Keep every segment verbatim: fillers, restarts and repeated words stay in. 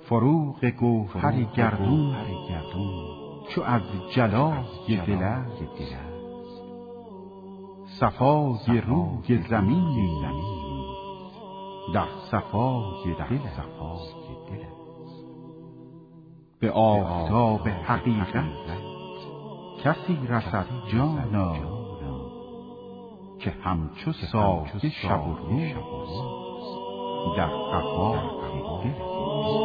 فروغ گوهر گردون چو از جلای دل است، صفای روی زمین در صفای دل است. به آفتاب حقیقت کسی رسد جانا، که همچو صافی شب و روز در قفای دل است.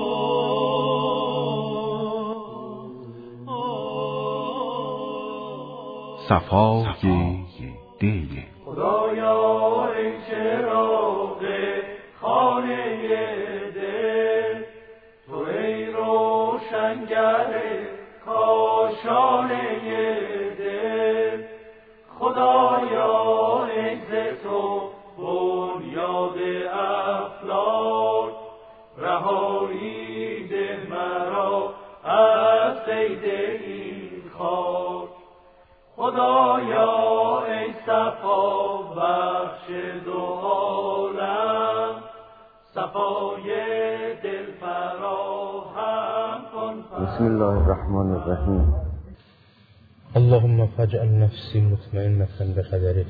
صفای دل. خدایا ای چراغ خانه دل، تو ای روشنگر کاشانه دل، خدایا ای ز تو بنیاد افلاک، رهایی ده مرا از قید این خاک. خدایا ای صفا بخش دو عالم، صفای دل فراهم کن. بسم الله الرحمن الرحیم. اللهم فاجعل نفسی مطمئنة بقدرک.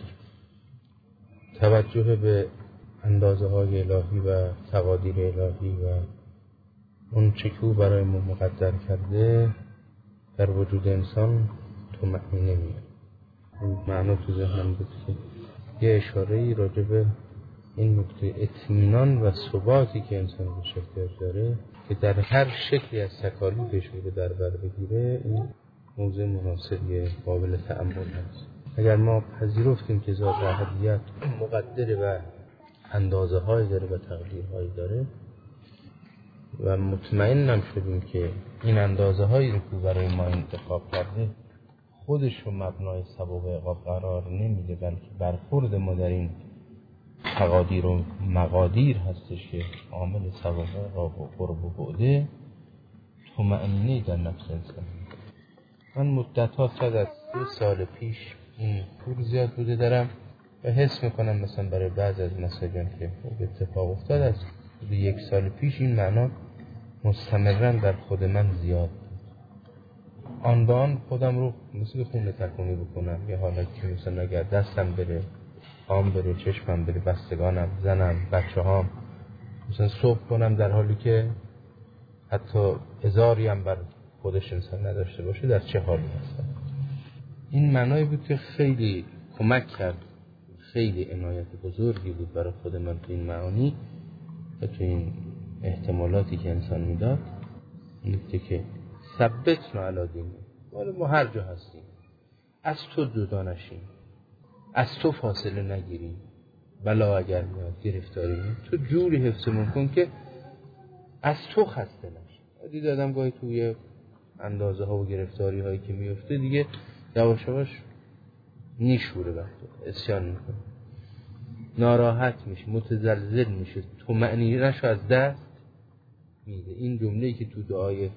توجه به اندازه های الهی و تقادیر الهی و اون چه که او برای ما مقدر کرده در وجود انسان طمأنینه میاد. این معنا تو ذهنم بود که یه اشاره‌ای راجع به این نکته اطمینان و ثباتی که انسان بهش احتیاج داره که در هر شکلی از تکالیفش رو در بر بگیره، این موضوع مناسبی قابل تأمل هست. اگر ما پذیرفتیم که ذات احدیت مقدر و اندازه هایی داره و تقدیر هایی داره و مطمئنم شدیم که این اندازه هایی رو که برای ما انتخاب کرده خودش رو مبنای ثواب و عقاب قرار نمیده، بلکه برخورد ما در این تقادیر و مقادیر هستش که عامل ثواب و عقاب و قرب و بعده، طمأنینه در نفس انسان. من مدت ها شاید از دو سال پیش این پول زیاد بوده دارم و حس میکنم مثلا برای بعض از مساجان که اتفاق افتاد از یک سال پیش این معنا مستمرا در خود من زیاد بود. آن به آن خودم رو مثل خونه تکونی بکنم، یه حالت که مثلا اگر دستم بره، پام بره، چشمم بره، بستگانم، زنم، بچه هام مثلا صبح کنم در حالی که حتی هزاری هم بر خودش انسان نداشته باشه در چه حالی هستم. این معنایی بود که خیلی کمک کرد، خیلی عنایت بزرگی بود برای خود من تو این معانی و تو این احتمالاتی که انسان میداد. این که ثبتنا علی دینک، ما هر جا هستیم از تو جدا نشیم، از تو فاصله نگیریم، بلا اگر میاد گرفتاری تو جوری حفظمون کن که از تو خسته نشیم. دید آدم گاهی توی اندازه ها و گرفتاری هایی که میفته دیگه یواش یواش نیشوره وقت اسیان میکنه، ناراحت میشه، متزلزل میشه، طمأنینه‌اش از دست میده. این جمله‌ای که تو دعای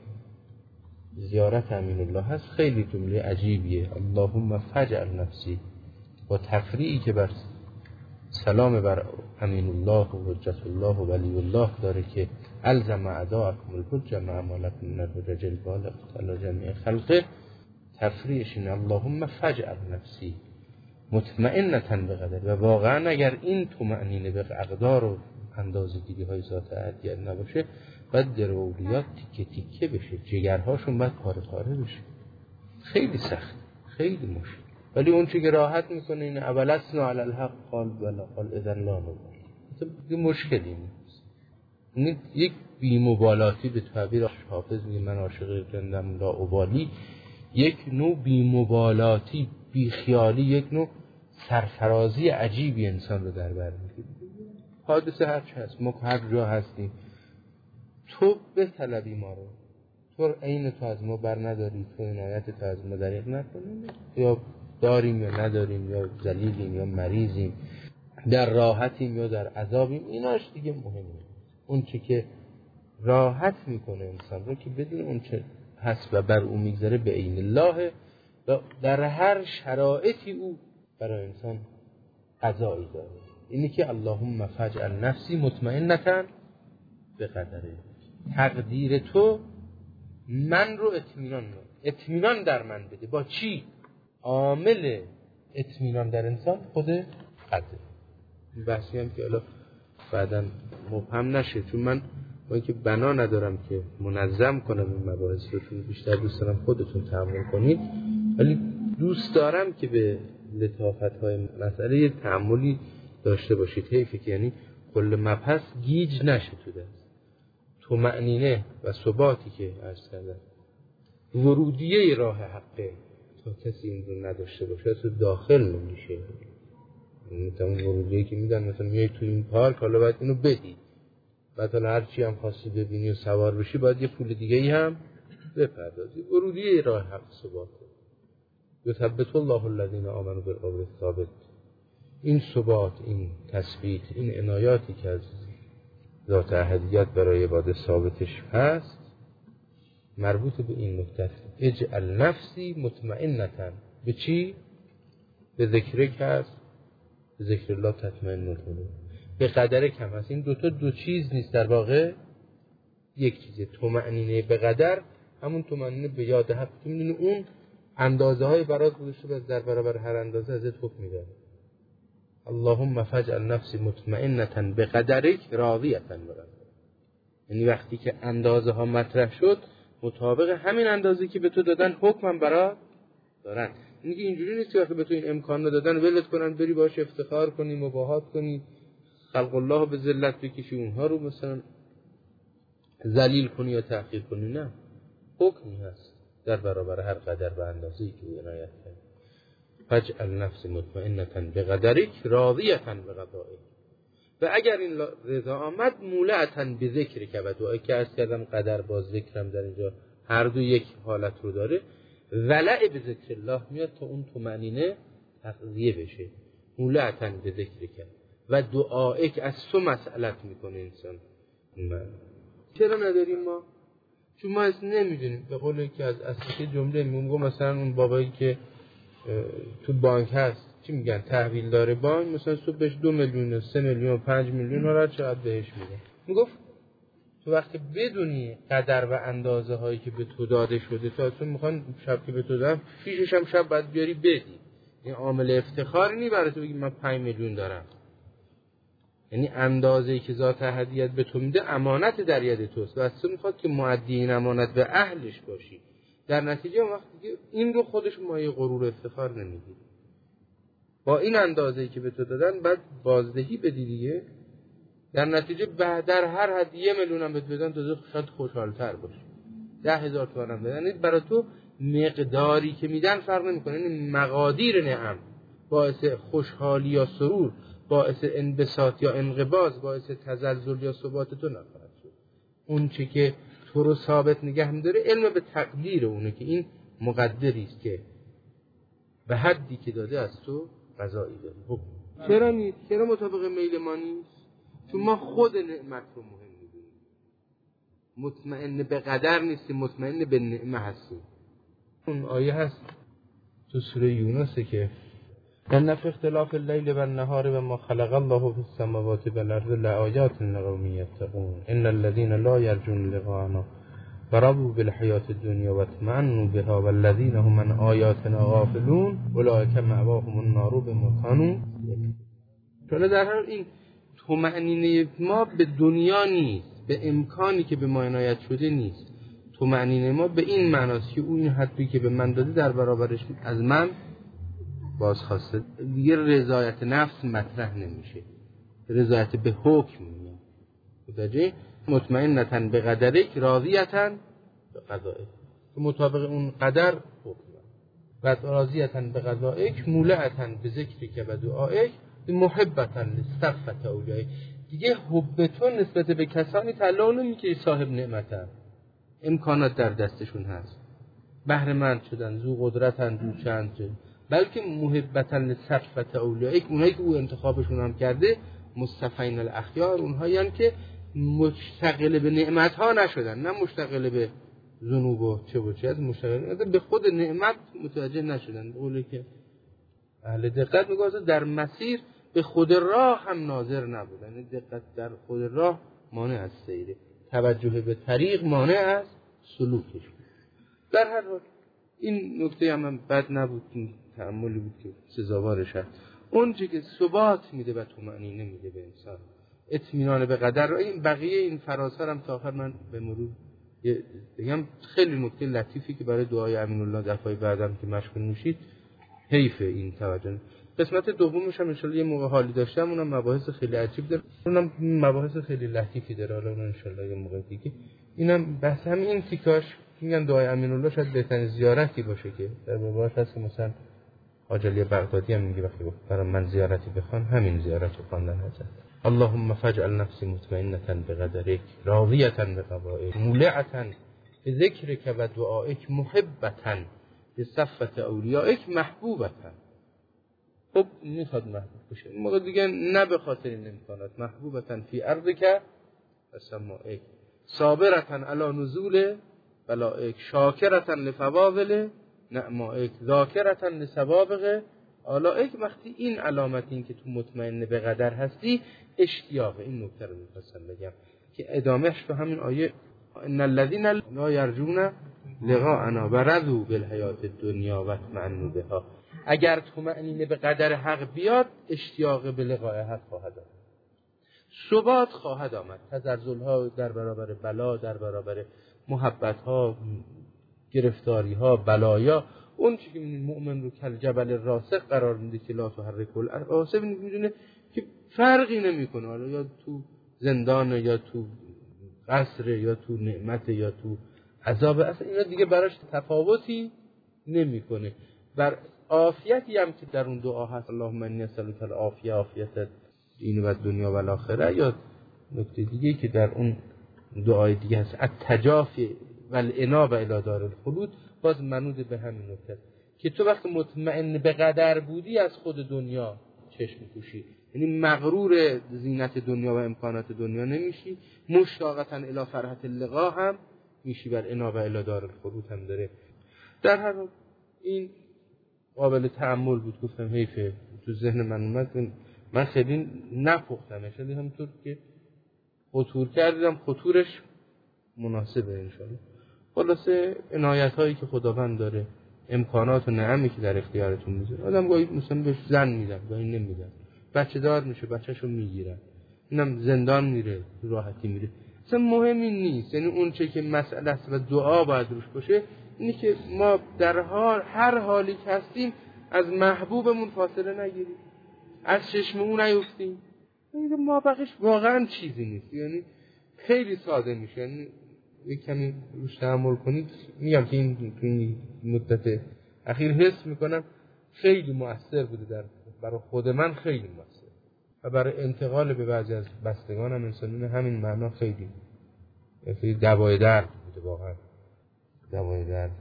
زیارت امین الله هست خیلی جمله عجیبیه. اللهم فاجعل نفسی، با تفریعی که بر سلام بر امین الله و حجت الله و ولی الله داره که الزم اعداءکم الحجه مع ما لکم من الحجج البالغة علی جمیع خلقه. تفریعش اینه اللهم فاجعل نفسی مطمئنة بقدر. و واقعا اگر این طمأنینه به اقدار و اندازه‌گیری های ذات احدیت نباشه، باید در اولیات تیکه تیکه بشه، جگرهاشون باید پاره پاره بشه. خیلی سخت، خیلی مشکل. ولی اون چی که راحت میکنه اینه اولسنا علی الحق قال بلا قال اذن لا نبال. این مشکلی نیست. این یک بی‌مبالاتی به تعبیر حافظ میگه من عاشق جندم لا ابالی، یک نوع بی‌مبالاتی، بیخیالی، یک نوع سرفرازی عجیبی انسان رو در بر میگیره. حادثه هر چه هست، ما هر جا هستیم، تو به طلبی ما رو، تو عین تو از ما بر نداری، تو عنایت تو از ما دریغ نکنیم، یا داریم یا نداریم، یا ذلیلیم یا مریضیم، در راحتیم یا در عذابیم، ایناش دیگه مهمه. اون چی که راحت میکنه انسان رو که بدون اون چه هست و بر او میگذره به عین الله و در هر شرایطی او برای انسان قضایی داره. اینی که اللهم فاجعل نفسی مطمئنة بقدره. تقدیر تو من رو اطمینان بده، اطمینان در من بده. با چی؟ عامل اطمینان در انسان خود قدر. این بحثی هم که الان بعداً مبهم نشه، چون من با اینکه بنا ندارم که منظم کنم این مباحث رو، چون بیشتر دوست دارم خودتون تأمل کنید، ولی دوست دارم که به لطافت‌های مسئله یه تأملی داشته باشید. حیفه که یعنی کل مبحث گیج نشه تو دست. طمأنینه و ثباتی که عرض کردم ورودیه راه حقه، تا کسی این رو نداشته باشه تو داخل نمیشه. مثلا ورودیه که میدن مثلا میای تو این پارک، حالا باید اینو بدی، بعد حالا هر چی هم خواستی ببینی و سوار بشی باید یه پول دیگه ای هم بپردازی. ورودیه راه حق ثباته. یثبت الله الذین آمنوا بالقول الثابت. این ثبات، این تثبیت، این عنایاتی که از ذات احدیت برای عباد ثابتش هست مربوط به این نکته است. اجعل نفسی مطمئنة. به چی؟ به ذکرک هست، به ذکر الله تطمئن القلوب. به قدرک هم هست. این دوتا دو چیز نیست، در واقع یک چیزه. طمأنینه به قدر همون طمأنینه به یاد حق که میدونی اون اندازه های برات گذاشته باز در برابر هر اندازه ازت حکم میده. اللهم فاجعل نفسی مطمئنة بقدرک راضیة برات. یعنی وقتی که اندازه ها مطرح شد مطابق همین اندازه که به تو دادن حکمم برات دارن. یعنی که اینجوری نیست که وقتی به تو این امکان دادن ولت کنن بری باش افتخار کنی، مباهات کنی، خلق الله به ذلت بکشی، اونها رو مثلا ذلیل کنی یا تحقیر کنی. نه، حکمی هست در برابر هر قدر به اندازه‌ای که عنایت کرد. فاجعل نفس مطمئنة بقدرک راضیة بقضائک. و اگر این رضا آمد مولعة بذکرک و دعایی که عرض کردم قدر با ذکرم در اینجا هر دو یک حالت رو داره. ولع به ذکر الله میاد تا اون طمأنینه تغذیه بشه. مولعة بذکرک و دعایک از تو مسئلت میکنه انسان. من چرا نداریم ما؟ چون ما اصلا نمیدونیم. به قول یکی از اصلی جمله میگم مثلا اون بابایی که تو بانک هست چی میگن تحویل داره بانک، مثلا صبح بهش دو میلیون سه میلیون پنج میلیون هر چقدر بهش میده. میگفت تو وقتی بدونی قدر و اندازه هایی که به تو داده شده، تا تو میخوان شب که به تو دادن فیشش هم شب باید بیاری بدی. این عامل افتخاری نی برای تو بگی من پنج میلیون دارم. یعنی اندازه‌ای که ذات احدیت به تو میده امانت در ید توست و از تو میخواد که مؤدی این امانت به اهلش باشی. در نتیجه وقتی که این رو خودش مایه غرور افتخار نمیگیری. با این اندازه‌ای که به تو دادن بعد بازدهی بدی دیگه. در نتیجه بعد در هر حد یه میلیون هم بهت بدن تو شاید خوشحال‌تر باشی. ده هزار تومان هم بدن، برای تو مقداری که میدن فرق نمیکنه. یعنی مقادیر نعم باعث خوشحالی یا سرور، باعث انبساط یا انقباض، باعث تزلزل یا ثبات تو نخواهد شد. اون چه که تو رو ثابت نگه می‌داره علم به تقدیر اونه که این مقدری است که به حدی که داده از تو قضایی داره. خب چرا نیست؟ چرا مطابق میل ما نیست؟ چون ما خود نعمت رو مهم می‌دونیم. مطمئن به قدر نیستیم، مطمئن به نعمت هستیم. اون آیه هست تو سوره یونس که ان فی اختلاف اللیل و النهار و ما خلق الله فی السماوات و الارض لآیات لقوم یتقون ان الذین لا یرجون لقاءنا ورضوا بالحیاة الدنیا و اطمأنوا بها والذین هم عن آیاتنا غافلون اولئک مأواهم النار بما کانوا یکسبون. چون در حال این طمأنینه ما به دنیا نیست، به امکانی که به ما عنایت شده نیست. طمأنینه ما به این معناست که اون حدی که به من داده در برابرش از من بازخواسته. دیگه رضایت نفس مطرح نمیشه، رضایت به حکم میاد. متوجه؟ مطمئنة به قدرک راضیة به قضائک، که مطابق اون قدر حکم و راضیة به قضائک مولعة به ذکرک و دعائک محبة لصفة اولیاء. دیگه حب تو نسبت به کسانی تعلق نمی که صاحب نعمتن، امکانات در دستشون هست، بهره مند شدن، ذو قدرتن، ذو چند شد، بلکه محبة لصفة اولیاء، اونایی که او انتخابشون هم کرده مصطفین الاخیار، اونهایی هستند که مشتغل به نعمت ها نشدن، نه مشتغل به ذنوب و چه و چه، از مشتغل به خود نعمت متوجه نشدن. بقوله که اهل دقت میگه در مسیر به خود راه هم ناظر نبودن. دقت در خود راه مانع از سیره. توجه به طریق مانع از سلوکش. در هر حال این نکته هم, هم بد نبود، این تأملی بود که سزاوارش هست. اون چیزی که ثبات میده و طمأنینه میده به انسان، اطمینان به قدر. این بقیه این فرازها هم تا آخر من به مرور بگم خیلی نکته لطیفی که برای دعای امین الله دفعه بعدم که مشغول میشید حیف این توجه. قسمت دومش هم ان شاء الله یه موقع حالی داشتم، اونم مباحث خیلی عجیب داره، اونم مباحث خیلی لطیفی داره، حالا اون ان شاء الله یه موقع دیگه. اینم بحث همین این تیکاش میگن دعای امین الله شاید بهترین زیارتی باشه که در باباش هست، که مثلا حاج علی بغدادی هم میگه وقتی برای من زیارتی بخوان همین زیارت رو خواندن هست. اللهم فاجعل نفسی مطمئنة بقدرک راضیة بقضائک مولعة بذکرک و دعائک محبة بصفة اولیائک محبوبة. خب میخواد محبوب بشه این موقع دیگه، نه به خاطر این امکانات، محبوبة فی ارضک و سمائک صابرة علی نزول بلائک شاکرة لفواضل نعمائک ذاکرة لسوابق آلائک. وقتی این علامت این که تو مطمئن به قدر هستی اشتیاق، این نکته رو می‌خواستم بگم که ادامهش تو همین آیه ان الذين لا يرجون لقاءنا ورضوا بالحیات الدنیا و اطمئنوا بها. اگر طمأنینه به قدر حق بیاد اشتیاق به لقاء حق خواهد آمد، ثبات خواهد آمد، تزلزل‌ها در برابر بلا، در برابر محبت‌ها، گرفتاری‌ها، بلایا، اون چیزی که مؤمن رو کل جبل راسخ قرار میده که لا تحرک الاعصاب، میدونه که فرقی نمیکنه حالا یا تو زندان یا تو قصر یا تو نعمت یا تو عذاب، اصلا اینا دیگه براش تفاوتی نمیکنه. بر عافیتی هم که در اون دعا هست اللهم انی اسالک العافیه عافیت دین و دنیا و الاخره، یا نکته دیگه که در اون دعای دیگه هست التجافی و الانابه الی دار الخلود، باز منوط به همین نکته که تو وقت مطمئن به قدر بودی از خود دنیا چشم پوشی، یعنی مغرور زینت دنیا و امکانات دنیا نمیشی، مشتاقتا الی فرحت اللقاء هم میشی، بر انابه الی دار الخلود هم داره. در هر حال این قابل تأمل بود، گفتم حیفه تو ذهن من اومد، من خیلی نپختم اشالی همونطور که خطور کردم خطورش مناسبه انشاءالله. خلاصه عنایت هایی که خداوند داره، امکانات و نعمی که در اختیارتون میذاره، آدم گاهی مثلا بهش زن میدن گاهی نمیدن، بچه دار میشه بچه‌شو میگیرن، اینم زندان میره راحتی میره، اصلا مهمی نیست. یعنی اون چه که مسئله است و دعا باید روش باشه اینی که ما در حال هر حالی که هستیم از محبوبمون فاصله نگیریم، از چشم اون نیفتیم. این ما بقیش واقعا چیزی نیست، یعنی خیلی ساده میشه. یعنی یک کمی روش تحمل کنید، میگم که این تو این مدت اخیر حس میکنم خیلی مؤثر بوده، در برای خود من خیلی مؤثر و برای انتقال به بعضی از بستگانم انسانین همین معنا خیلی خیلی دوای درد بوده، واقعا دوای درد.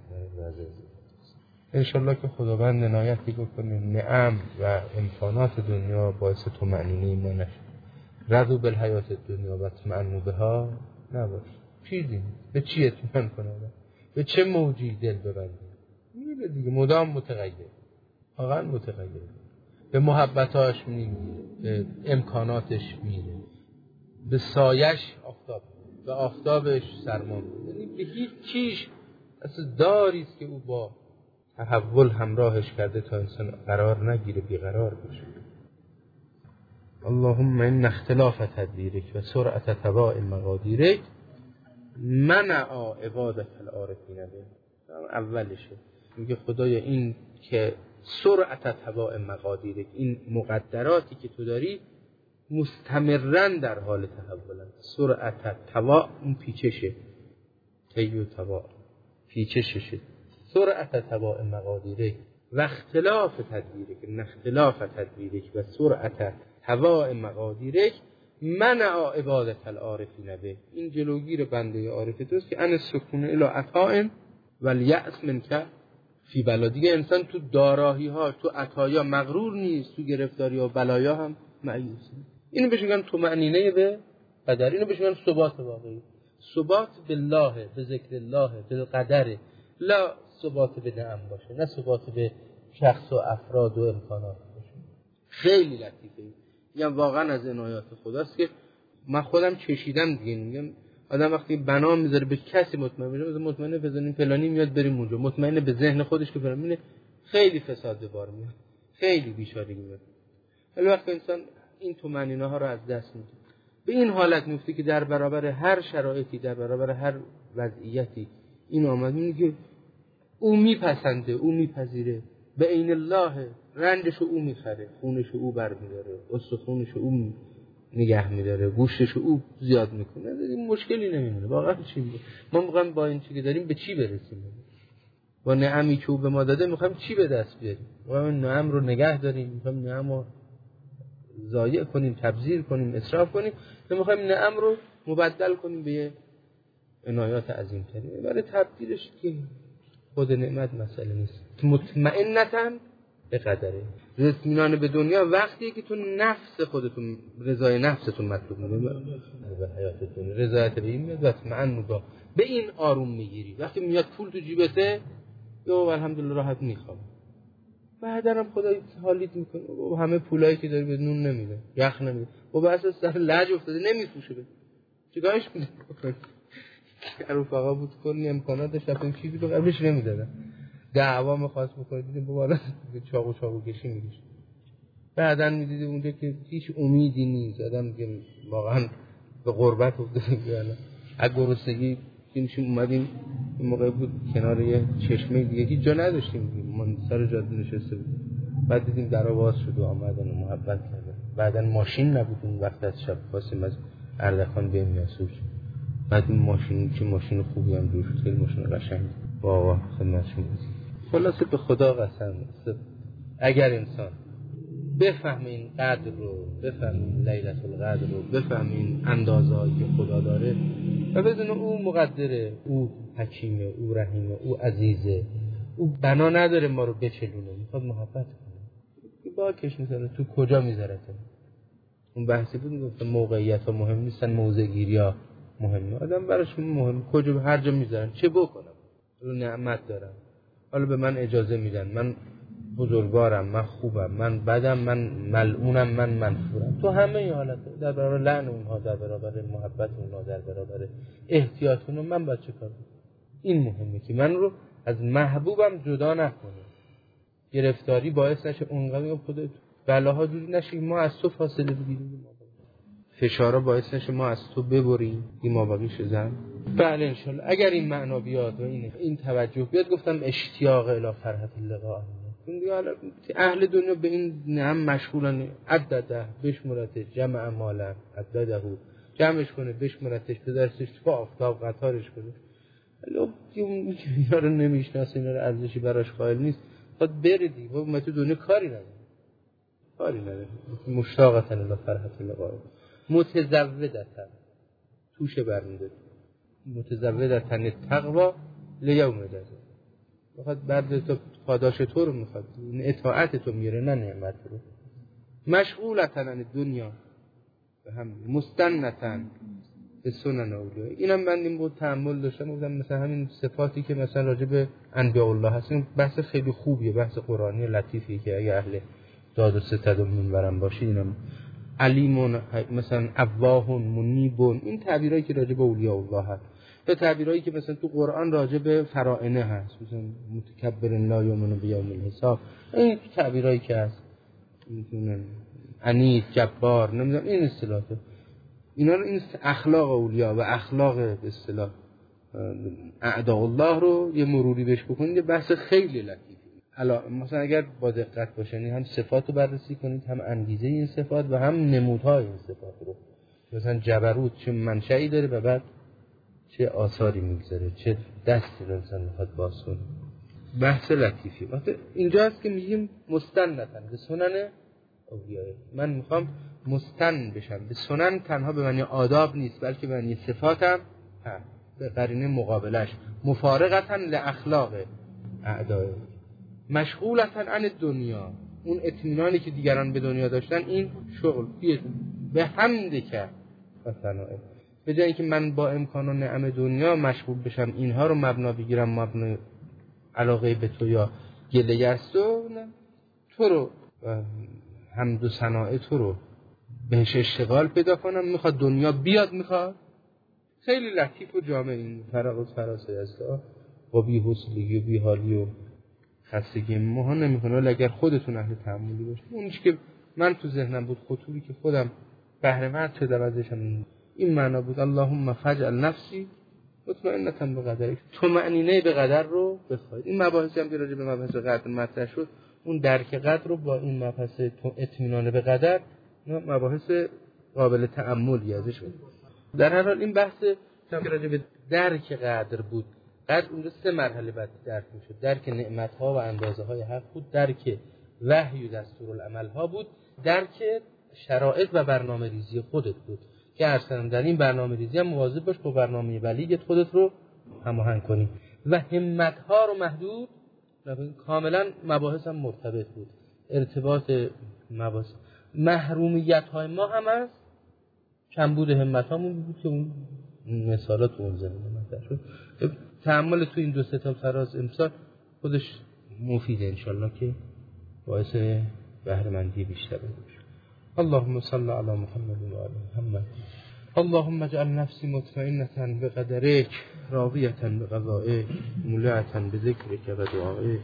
انشالله که خداوند عنایتی بکنه نعم و امکانات دنیا باعث طمأنینه ما نشه، رضوا بالحیات الدنیا و اطمئنوا بها نباشه. چیزی به چی اطمئن کنه، به چه موجی دل ببنده، میره دیگه مدام متغیر، واقعا متغیر، به محبتاش میره، به امکاناتش میره، به سایش آفتاب، به آفتابش سرما میره، یعنی به هیچ چیز اصلا داریست که او با تحول همراهش کرده تا انسان قرار نگیره، بیقرار بشه. اللهم این اختلاف تدبیرک و سرعت تباع مقادیرک منع عبادت العارفین به. اولشه میگه خدایا این که سرعت تباع مقادیرک، این مقدراتی که تو داری مستمرن در حال تحولن. سرعت تباع اون پیچشه، تیو تباع پیچششه، سرعت تباع مقادیرک و اختلاف تدبیرک، اختلاف تدبیرک و سرعت تباع مقادیرک منع عبادت العارفین به. این جلوگیر بنده عارف توست که ان سکون الی عطاء و الیأس منک فی بلا. دیگه انسان تو دارایی ها تو عطایا مغرور نیست، تو گرفتاری ها بلایا هم مایوس. اینو بهش میگن طمأنینه به قدر، اینو بهش میگن ثبات واقعی، ثبات بالله، به ذکر الله، به قدر، لا ثبات به نعم باشه، نه ثبات به شخص و افراد و امکانات باشه. خیلی لطیفه. میگم واقعا از عنایات خداست که من خودم چشیدم دیگه. میگم آدم وقتی بنا میذاره به کسی مطمئن میشه، مثلا مطمئنه بزنین فلانی میاد بریم اونجا، مطمئنه به ذهن خودش که فلانی، خیلی فساد به بار میاد، خیلی بیچارگی میاد. ولی وقتی انسان این طمأنینه ها رو از دست میده، به این حالت میفته که در برابر هر شرایطی، در برابر هر وضعیتی این آمد میگه او میپسنده، او میپذیره، به عین الله رنجشو او میخره، خونشو او برمیداره، استخونشو او نگه میداره، گوشتشو او زیاد میکنه. این مشکلی نمیمونه. واقعا چی میگه؟ ما میخوایم با این چیزی که داریم به چی برسیم؟ با نعمی که او به ما داده میخوایم چی به دست بیاریم؟ میخوایم نعم رو نگه داریم، میخوایم نعم رو ضایع کنیم، تبذیر کنیم، اسراف کنیم، یا میخوایم نعم رو مبدل کنیم به یه عنایات عظیم‌تری؟ برای تبدیلش که خود نعمت مسئله نیست. مطمئنتاً به قدره. اطمینان به دنیا وقتی که تو نفس خودتون، رضای نفستون مطلوب می‌کنه به حیات دنیا، رضایت به این میاد و اطمئن با به این آروم میگیری. وقتی میاد پول تو جیبته، یو الحمدلله راحت میخوام. بعدا هم خدا حالیت میکنه و همه پولایی که داری به نون نمیده، یخ نمیده، و به اساس سر لج افتاده نمیفروشه. به چیکارش می‌کنی؟ که رفقا بود کلی امکانات داشت، اصلا چیزی به قبلش نمیدادن. دعوا می‌خواست بکنه، دیدیم بابا الان چاقو چاقو کشی می‌کشه. بعدن می‌دیدیم اونجا که هیچ امیدی نیست، آدم که واقعا به غربت افتاده. الان از گرسنگی میشیم اومدیم این موقع بود کنار یه چشمه دیگه هیچ جا نداشتیم، من سر جاده نشسته بود. بعد دیدیم درا باز شد و آمدن و محبت کردن. بعدن ماشین نبود اون وقت، از شب خواستیم از اردکان بریم یسوع. بعد این ماشین چه ماشین خوبی هم دور شد، خیلی ماشین قشنگ. واوا خدمتشون بود. خلاصه به خدا قسم است، اگر انسان بفهمین قدر رو، بفهمین لیلة القدر رو، بفهمین اندازه‌ای که خدا داره و بدون او مقدره، او حکیمه، او رحیمه، او عزیزه، او بنا نداره ما رو بچلونه، میخواد محبت کنه. با کش میزنه تو کجا میذاره؟ اون بحثی بود میگفتم موقعیت ها مهم نیستن، موضع گیری ها مهمه. آدم براش مهم کجا هر جا میذارن چه بکنم؟ حالا نعمت دارم، حالا به من اجازه میدن، من بزرگوارم، من خوبم، من بدم، من ملعونم، من منفورم. تو همه این حالت در برابر لعن اونها، در برابر محبت اونها، در برابر احتیاط اونها، من باید چه کار کنم؟ این مهمه که من رو از محبوبم جدا نکنه. گرفتاری باعث نشه اونقدر خودت بلاها جوری نشه ما از تو فاصله بگیریم، فشارا باعث نشه ما از تو ببریم این مابقیش زن. بله انشالله اگر این معنا بیاد و این این توجه بیاد، گفتم اشتیاق الی فرحت اللقاء. اهل دنیا به این نعم مشغولن، عدده بشمرتش، جمع مالا عدده، جمعش کنه بشمرتش، بدرسش تو آفتاب قطارش کنه. ولی اون که اینا رو نمیشناسه، اینا رو ارزشی براش قائل نیست، خود بردی و من تو دنیا کاری نداره، کاری نداره. مشتاقتن الی فرحت اللقاء، متزودتن توشه برمیده، متزودتن تقوا لیوم جزا. میخواد بعد تو پاداش تو رو میخواد، این اطاعت تو میره نه نعمت رو. مشغولتن عن دنیا به هم مستنتن به سنن اولیاء. اینم من این بود تأمل داشتم، گفتم مثلا همین صفاتی که مثلا راجع به انبیاء الله هست، این بحث خیلی خوبیه، بحث قرآنی لطیفی که اگه اهل داد و ستد و منورم باشی، اینم علیمون مثلا اواهون منیبون، این تعبیرایی که راجع به اولیاء الله هست، یا تعبیرایی که مثلا تو قرآن راجع به فرائنه هست، مثلا متکبر لا یؤمن بیوم الحساب، این تعبیرایی که هست میتونن عنید جبار، نمیدونم این اصطلاحات، اینا رو این اخلاق اولیاء و اخلاق به اصطلاح اعداء الله رو یه مروری بهش بکنید، یه بحث خیلی لطیفه. حالا مثلا اگر با دقت باشین هم صفات رو بررسی کنید، هم انگیزه این صفات و هم نمودهای این صفات رو، مثلا جبروت چه منشأی داره و بعد چه آثاری میگذاره، چه دستی رو انسان میخواد باز کنه. بحث لطیفی. وقتی اینجا هست که میگیم مستنتن به سنن اولیاء، من میخوام مستن بشم به سنن، تنها به معنی آداب نیست بلکه به معنی صفات هم هست، به قرینه مقابلش مفارقتن لاخلاق اعداء، مشغولتن عن دنیا، اون اطمینانی که دیگران به دنیا داشتن این شغل بیه به حمد که و ثنائه، به جای اینکه من با امکان و نعم دنیا مشغول بشم اینها رو مبنا بگیرم، مبنا علاقه به تو یا گله است و نه، تو رو حمد و ثنائه تو رو بهش اشتغال پیدا کنم. میخواد دنیا بیاد، میخواد خیلی لطیف و جامع این فراغ فراسای است با بی‌حوصلگی و بی‌حالی و خستگی ماها نمی‌کنه. ولی اگر خودتون اهل تأملی باشید، اون چیزی که من تو ذهنم بود، خطوری که خودم بهره مند شدم ازش این معنا بود: اللهم فجعل نفسی مطمئنة بقدرک. طمأنینه به قدر رو بخواید. این مباحثی هم که راجع به مبحث قدر مطرح شد، اون درک قدر رو با این مبحث اطمینان به قدر، مباحث قابل تأملی ازش بود. در هر حال این بحث که راجع به درک قدر بود، قدر اونجا سه مرحله بعد درک میشد: درک نعمت‌ها و اندازه‌های حق بود، درک وحی و دستورالعمل‌ها بود، درک شرایط و برنامه‌ریزی خودت بود که اصلا در این برنامه‌ریزی هم مواظب باش با برنامه بلیغت خودت رو هماهنگ کنی و همت‌ها رو محدود نکنی. کاملا مباحث هم مرتبط بود. ارتباط مباحث محرومیت‌های ما هم هست، کمبود همت‌هامون بود که اون مثالات اون زمینه مطرح شد. تأمل تو این دو سه تا فراز امسال خودش مفیده انشالله که باعث بهره‌مندی بیشتر بشه. اللهم صل علی محمد و آل محمد. اللهم اجعل نفسی مطمئنة بقدرک راضیة بقضائک مولعة بذکرک و دعائک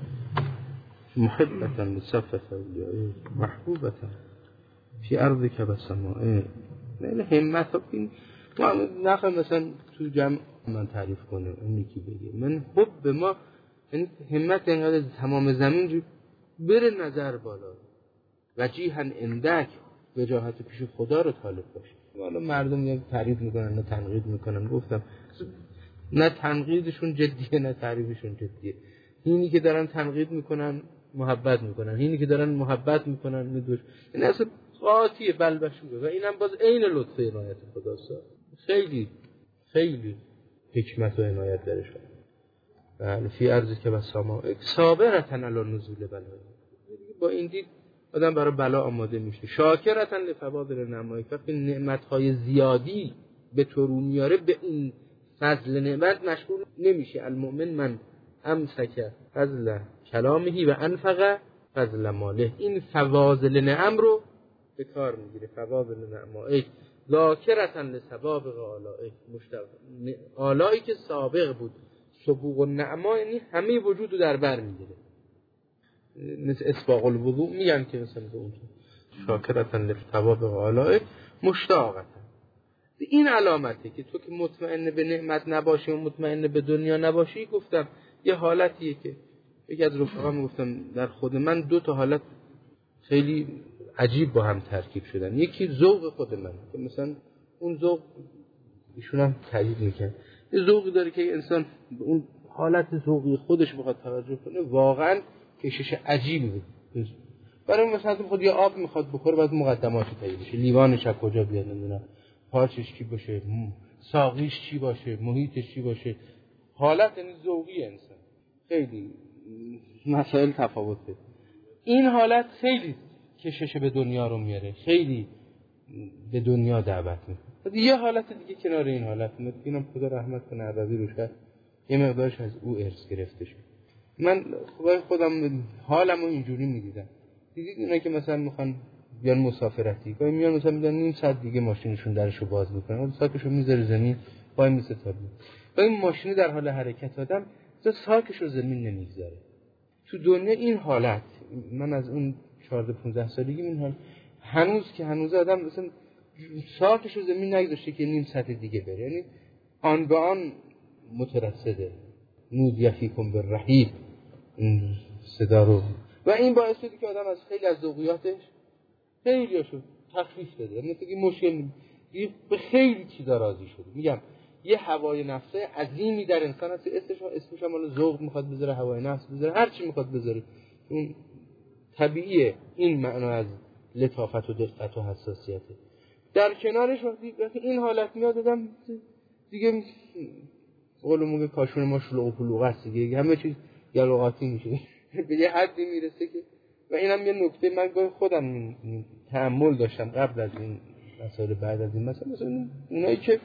محبة لصفة اولیائک محبوبة فی ارضک و سمائک. نه همت ها این نخواه مثلا تو جمع من تعریف کنه اون یکی بگه من حب ما یعنی همت اینقدر تمام زمین جو بره نظر بالا وجیها اندک وجاهت پیش خدا رو طالب باشه. حالا مردم یا تعریف میکنن نه تنقید میکنن. گفتم نه تنقیدشون جدیه نه تعریفشون جدیه. اینی که دارن تنقید میکنن محبت میکنن، اینی که دارن محبت میکنن ندوش. این اصلا قاطیه بلبشوره و اینم باز عین لطف عنایت خداست. خیلی خیلی حکمت و عنایت درش هست. فی ارضی که بسامائک صابرتن علی نزول بلا. با این دید آدم برای بلا آماده میشه. شاکرتن لفواضل نعمائک. وقتی نعمت‌های زیادی به تو رو میاره به این فضل نعمت مشغول نمیشه. المؤمن من امسک فضل کلامهی و انفق فضل ماله. این فواضل نعم رو به کار میگیره. فواضل نعمائک ذاکرتن لسوابق آلائک. مشتاق آلایی که سابق بود. سبوق النعما یعنی همه وجود رو در بر میگیره. مثل اسباق الوضوء میگن که مثلا به اون شاکرتن لسوابق آلائک مشتاقتن. این علامته که تو که مطمئن به نعمت نباشی و مطمئن به دنیا نباشی. گفتم یه حالتیه که یکی از رفقام گفتم در خود من دو تا حالت خیلی عجیب با هم ترکیب شدن. یکی ذوق خود من که مثلا اون ذوق ایشون هم تایید میکنه. یه ذوقی داره که انسان به اون حالت ذوقی خودش بخواد توجه کنه واقعا کشش عجیبی بود. برای مثلا خود یه آب میخواد بخوره بعد مقدماتش تایید بشه. لیوانش از کجا بیاد نمیدونم، پارچش چی باشه، ساقیش چی باشه، محیطش چی باشه. حالت یعنی ذوقی انسان خیلی مسائل تفاوته. این حالت خیلی کشش به دنیا رو میاره، خیلی به دنیا دعوت میکنه. یه حالت دیگه کنار این حالت میاد. اینم خدا رحمت کنه عربی روش هست، یه مقدارش از او ارث گرفته شد. من خدای خودم حالمو اینجوری میدیدم. دیدید اینا که مثلا میخوان بیان مسافرتی، گاهی میان مثلا میگن نیم ساعت دیگه ماشینشون درشو باز میکنن، اون ساکشو میذاره زمین وای میسه تا بود. و این ماشین در حال حرکت آدم تا ساکشو زمین نمیذاره. تو دنیا این حالت، من از اون چهارده پانزده سالگی این حال هنوز که هنوز آدم مثلا ساکشو زمین نگذاشته که نیم ساعت دیگه بره. یعنی آن به آن مترصده. نود یفیکم بالرحیل این صدا رو. و این باعث شده که آدم از خیلی از ذوقیاتش خیلی هاشو تخفیف داده. یعنی که مشکل به خیلی چیزا راضی شده. میگم یه هوای نفسه عظیمی در انسان هست، اسمش اسمش هم ذوق میخواد بذاره، هوای نفس بذاره، هر چی میخواد بذاره. اون طبیعیه. این معنا از لطافت و دقت و حساسیته. در کنارش وقتی این حالت میاد آدم دیگه قولو موگه کاشون ما شلوغ و پلوغ است دیگه، همه چیز گلوغاتی میشه. به یه حدی میرسه که و اینم یه نکته من گاهی خودم تأمل داشتم قبل از این مسائل، بعد از این مثلا مثلا اونایی که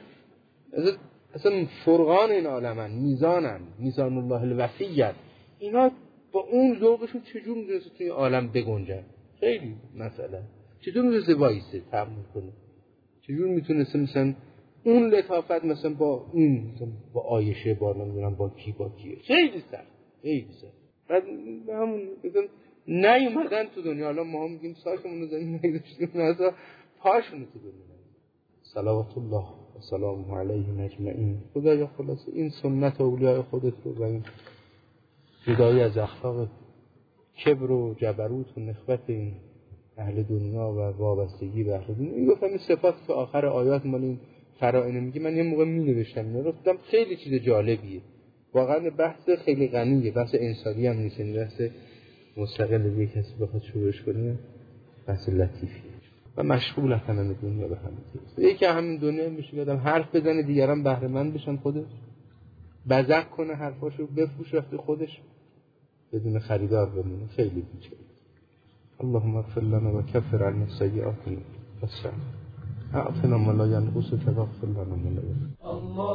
اصلا فرقان این عالمن، میزانن، میزان الله الوسیع، اینا با اون ذوقشون چجور میتونسته توی عالم بگنجن؟ خیلی مسئله. چطور میتونسته وایسه تأمل کنه؟ چجور میتونسته مثلا اون لطافت مثلا با این مثلا با عایشه با نمیدونم با کی با کی خیلی سخت خیلی سخت. بعد همون مثلا نیومدن تو دنیا. حالا ما هم میگیم ساکمون رو زمین نگذاشتیم مثلا پاشون تو دنیا. صلوات الله و سلامه علیهم اجمعین. خدایا خلاص این سنت اولیاء خودت رو و این جدایی از اخلاق کبر و جبروت و نخوت این اهل دنیا و وابستگی به اهل دنیا. این گفتم این صفات که آخر آیات مال این فرائنه میگه. من یه موقع می نوشتم اینا رو، گفتم خیلی چیز جالبیه واقعا، بحث خیلی غنیه، بحث انسانی هم نیست، این بحث مستقل به کسی بخواد شروعش کنه بحث لطیفیه و مشغول کنن دنیا به همین چیز. یکی همین دنیا میشه آدم حرف بزنه دیگران بهره مند بشن، خودش بزق کنه حرفاشو بفروشه وقتی خودش بدون خریدار بمونه. خیلی بیچاره. اللهم اغفر لنا و کفر عنا سیئاتنا والسلام. اعطنا ما لا ينقصك واغفر لنا ما لا ينقصك.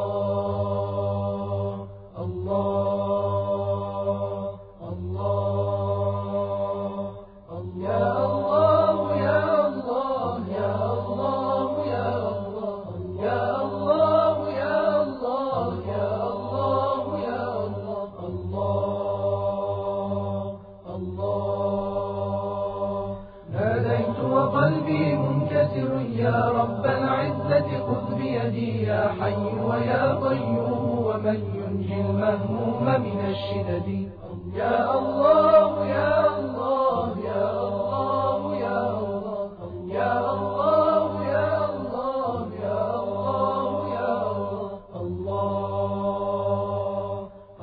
الله الله الله الله يا الله يا الله يا الله يا الله يا الله يا الله يا الله يا الله الله ناديت وقلبي منكسر يا رب العزة خذ بيدي يا حي ويا قيوم ومن ينجي المهموم من الشدد. يا الله يا الله يا الله يا الله يا الله يا الله يا الله يا الله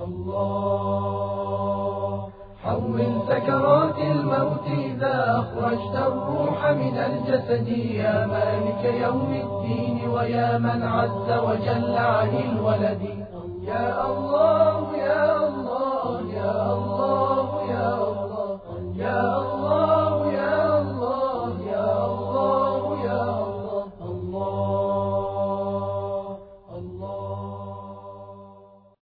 الله حول سكرات الموت إذا أخرجت الروح من الجسد يا مالك يوم الدين ويا من عز وجل عن الولد. يا الله